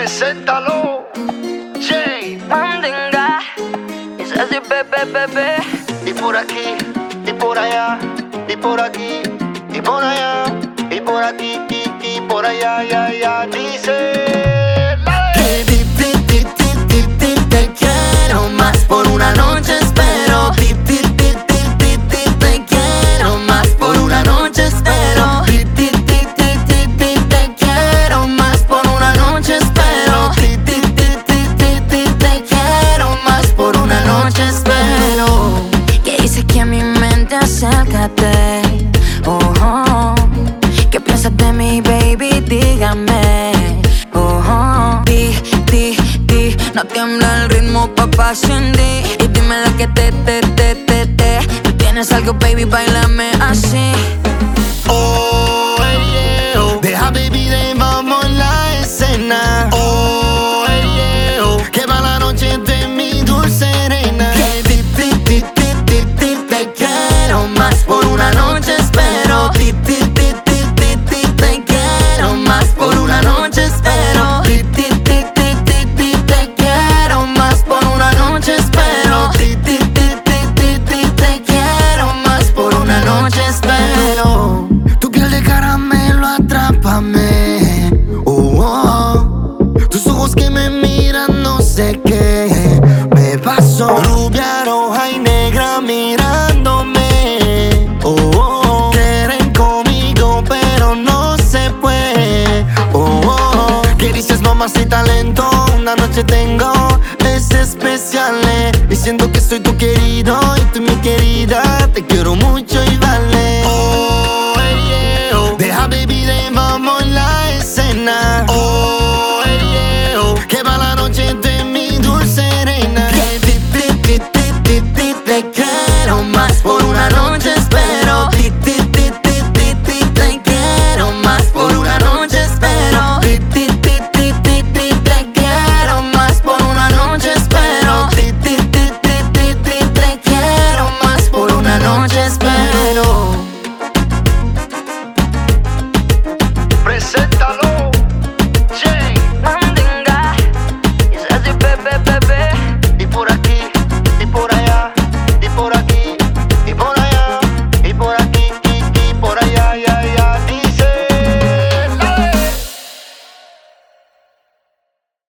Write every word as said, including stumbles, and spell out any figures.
Preséntalo, Jay. Mandinga, es así, bebé, bebé. Y por aquí, y por allá, y por aquí, y por allá, y por aquí, y, y por allá, ya, ya. Dice la Que ti, ti, ti, ti, ti, ti, te quiero más. Por una noche espero. Ti, ti, ti, ti, ti, ti, te quiero más. Por una noche espero. Ti, ti, ti, ti, ti, ti, te quiero más. Por una noche espero. Ti, ti, ti, ti, ti, ti, te quiero más. Por una noche espero. Que dice que a mi mente acércate. Oh, oh. ¿Qué piensas de mi baby? Dígame. Oh, oh. Di, di, di. No tiembla el ritmo, papá, Cindy. Y dime lo que te, te, te, te, te. Tú tienes algo, baby, bailame así. Oh, yeah, oh. Deja baby, de vamos en la escena. Oh, yeah, oh. Que va la noche de mi dulce arena. Que ti, ti, ti, ti, ti, ti, te quiero más. Por una noche espero. Ti, ti, ti, ti, ti, ti, te quiero más. Por una noche espero. Ti, ti, ti, ti, ti, ti, te quiero más. Por una noche espero. Ti, ti, ti, ti, ti, ti, te quiero más. Por una noche espero. Tu piel de caramelo, atrápame. Oh, oh. Tus ojos que me miran, no sé qué me pasó. Rubia, roja y negra mirándome. Oh, oh. Quieren conmigo, pero no se puede. Oh, oh. ¿Qué dices, mamacita, lento? Una noche tengo, es especial, eh. Y siento que soy tu querido y tú mi querida. Te quiero mucho y vale. Oh, yeah, oh. Deja baby, de mamá